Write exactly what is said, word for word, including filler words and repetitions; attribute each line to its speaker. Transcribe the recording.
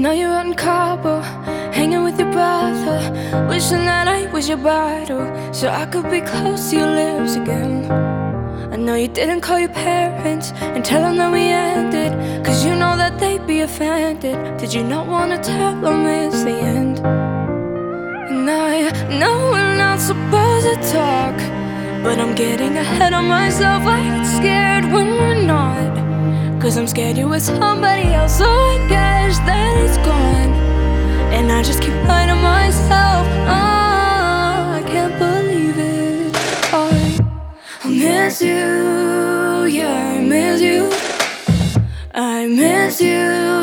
Speaker 1: know you're out in Cabo, hanging with your brother, wishing that I was your bridal, so I could be close to your lips again. I know you didn't call your parents and tell them that we ended, cause you know that they'd be offended. Did you not wanna tell them it's the end? And I know we're not supposed to talk, but I'm getting ahead of myself. I get scared when we're not, cause I'm scared you're with somebody else. So I guess that it's gone, and I just keep lying to myself. Oh, I can't believe it. I, I miss you, yeah, I miss you. I miss you.